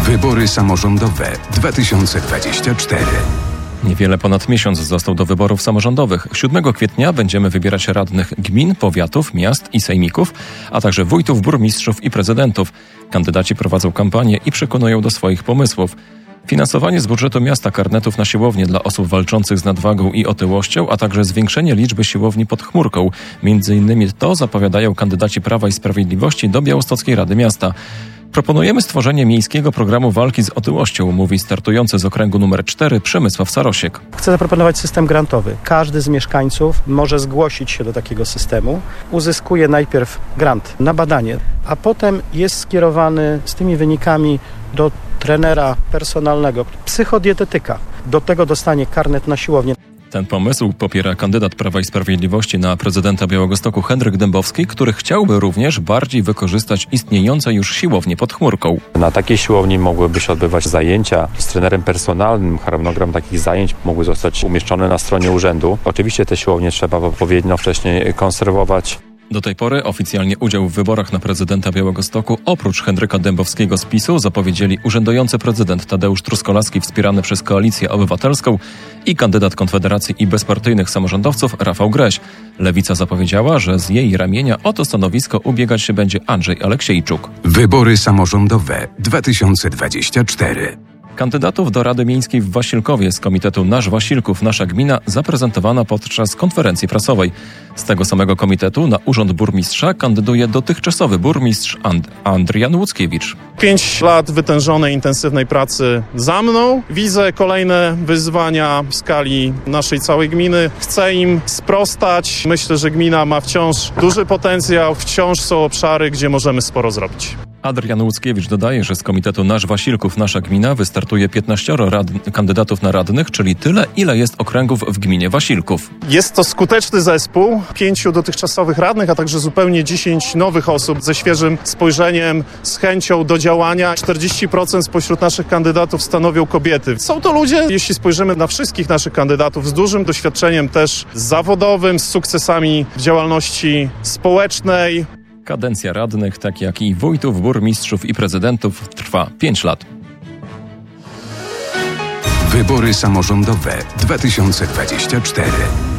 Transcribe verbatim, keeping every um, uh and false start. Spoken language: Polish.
Wybory samorządowe dwa tysiące dwudziesty czwarty. Niewiele ponad miesiąc został do wyborów samorządowych. siódmego kwietnia będziemy wybierać radnych gmin, powiatów, miast i sejmików, a także wójtów, burmistrzów i prezydentów. Kandydaci prowadzą kampanię i przekonują do swoich pomysłów. Finansowanie z budżetu miasta karnetów na siłownie dla osób walczących z nadwagą i otyłością, a także zwiększenie liczby siłowni pod chmurką. Między innymi to zapowiadają kandydaci Prawa i Sprawiedliwości do Białostockiej Rady Miasta. Proponujemy stworzenie miejskiego programu walki z otyłością, mówi startujący z okręgu numer cztery Przemysław Sarosiek. Chcę zaproponować system grantowy. Każdy z mieszkańców może zgłosić się do takiego systemu. Uzyskuje najpierw grant na badanie, a potem jest skierowany z tymi wynikami do trenera personalnego, psychodietetyka. Do tego dostanie karnet na siłownię. Ten pomysł popiera kandydat Prawa i Sprawiedliwości na prezydenta Białegostoku Henryk Dębowski, który chciałby również bardziej wykorzystać istniejące już siłownie pod chmurką. Na takiej siłowni mogłyby się odbywać zajęcia z trenerem personalnym. Harmonogram takich zajęć mógłby zostać umieszczony na stronie urzędu. Oczywiście te siłownie trzeba odpowiednio wcześniej konserwować. Do tej pory oficjalnie udział w wyborach na prezydenta Białegostoku oprócz Henryka Dębowskiego z PiSu zapowiedzieli urzędujący prezydent Tadeusz Truskolaski wspierany przez Koalicję Obywatelską i kandydat Konfederacji i bezpartyjnych samorządowców Rafał Greś. Lewica zapowiedziała, że z jej ramienia o to stanowisko ubiegać się będzie Andrzej Aleksiejczuk. Wybory samorządowe dwa tysiące dwudziesty czwarty. Kandydatów do Rady Miejskiej w Wasilkowie z komitetu Nasz Wasilków, Nasza Gmina zaprezentowano podczas konferencji prasowej. Z tego samego komitetu na urząd burmistrza kandyduje dotychczasowy burmistrz And- Adrian Łuckiewicz. Pięć lat wytężonej, intensywnej pracy za mną. Widzę kolejne wyzwania w skali naszej całej gminy. Chcę im sprostać. Myślę, że gmina ma wciąż duży potencjał. Wciąż są obszary, gdzie możemy sporo zrobić. Adrian Łuckiewicz dodaje, że z komitetu Nasz Wasilków, Nasza Gmina wystartuje piętnaścioro rad- kandydatów na radnych, czyli tyle, ile jest okręgów w gminie Wasilków. Jest to skuteczny zespół, pięciu dotychczasowych radnych, a także zupełnie dziesięć nowych osób ze świeżym spojrzeniem, z chęcią do działania. czterdzieści procent spośród naszych kandydatów stanowią kobiety. Są to ludzie, jeśli spojrzymy na wszystkich naszych kandydatów, z dużym doświadczeniem też zawodowym, z sukcesami w działalności społecznej. Kadencja radnych, tak jak i wójtów, burmistrzów i prezydentów, trwa pięć lat. Wybory samorządowe dwa tysiące dwudziesty czwarty.